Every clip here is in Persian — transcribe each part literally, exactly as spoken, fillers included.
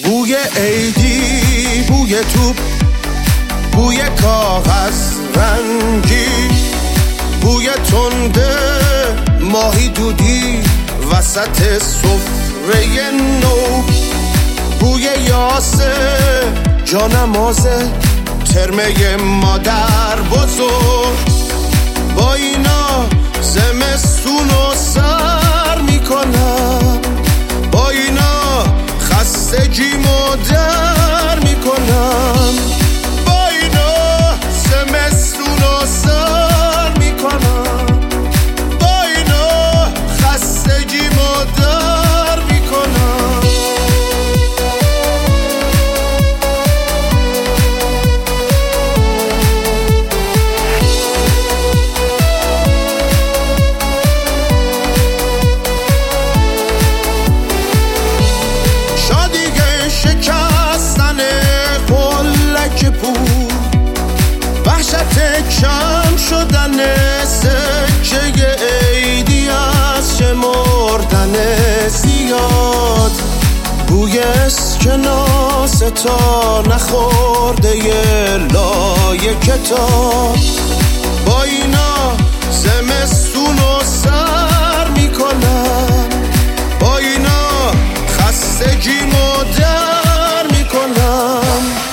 بوی عیدی، بوی توپ، بوی کاغذ رنگی، بوی تنده ماهی دودی وسط سفره نو، بوی یاسه جانمازه ترمه مادر بزرگ. با اینا زمستون رو سر میکنم، با اینا خستگیمو در میکنم، با اینا زمستون رو سر میکنم، با اینا خستگیمو در میکنم. وحشت کم شدن سکه عیدی از شمردن زیاد، بوی اسکناس تا نخورده یه لای کتاب. با اینا زمستون رو سر میکنم، با اینا خستگیمو در میکنم.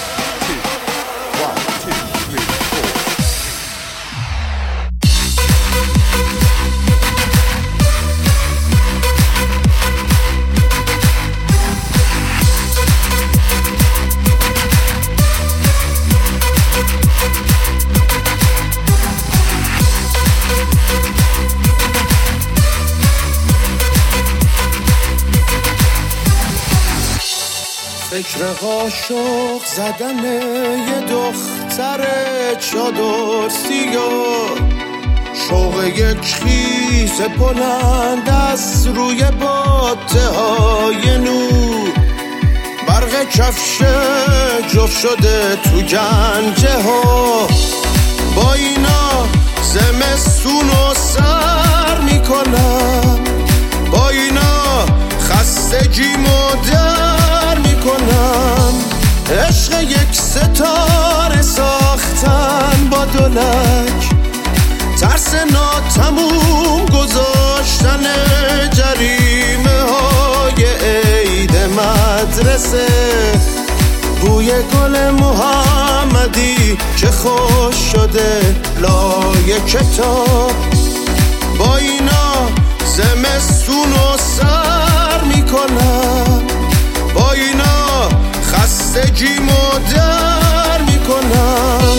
فکر قاشق زدن یه دختر چادر سیاه، شوق یک خیز بلند از روی باته های نور، برق کفش جفت شده تو گنجه ها. با اینا زمستون رو سر میکنم، با اینا خستگیمو در میکنم. عشق یک ستاره ساختن با دولک، ترس ناتموم گذاشتن جریمه های عید مدرسه، بوی گل محمدی که خوش شده لای کتاب. با اینا زمستون رو سر میکنم، با اینا خستگیمو در میکنم.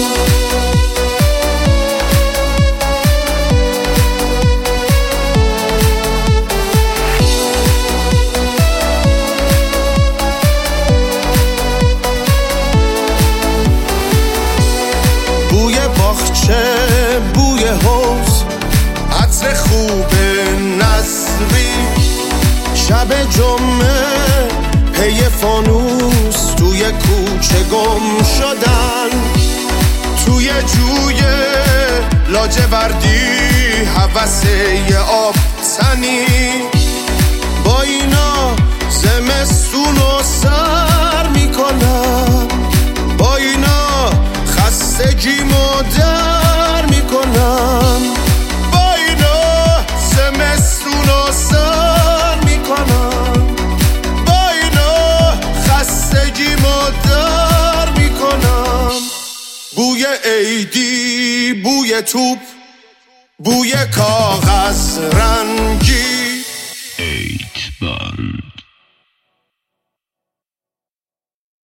بوی باغچه، بوی حوض، عطر خوب نصری، شب جمعه پی فانوس توی کوچه گم شدن، توی جوی لاجوردی هوس یه آب تنی. با اینا زمستون رو سر میکنم، با اینا خستگیمو در میکنم، با اینا زمستون رو سر میکنم، با اینا خستگیمو در میکنم. بوی عیدی، بوی توپ، بوی کاغذ رنگی،